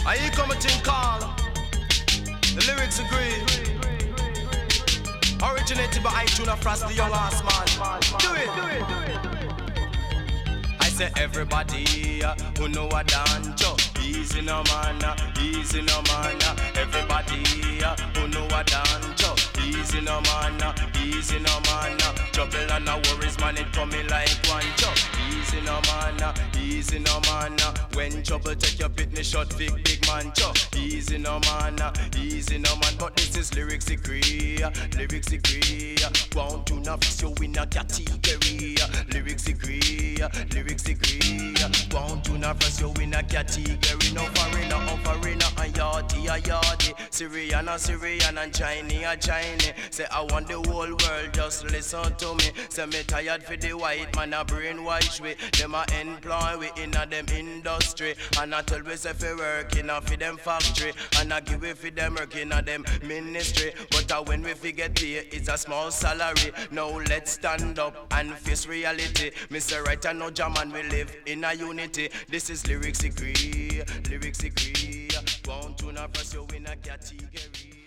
I here come a thing called the lyrics agree. Originated by iTunes Frost, the young ass man. Do it. I say everybody who know a dancho, easy no man, easy no man. Everybody who know a dancho, easy no man, easy no man. Trouble and no worries, man, it coming like one chop. Easy no man, easy no man. When trouble take your pitney shot, big man chop. Easy no man, easy no man. But this is lyrics degree, lyrics degree. Want to not fix you in a category. Lyrics degree, lyrics degree. Want to not fix you in a category. No foreigner, a yardie. Syrian, and Chinese. Say I want the whole world just listen to me. Say me tired for the white man a brainwash we. Them a employ we in a them industry. And I tell we say fi work in a fi them factory. And I give we fi them work in a them ministry. But when we fi get paid it's a small salary. Now let's stand up and face reality. Mr. Right and no jam and we live in a unity. This is lyrics degree, lyrics degree. Want to not press you in a category.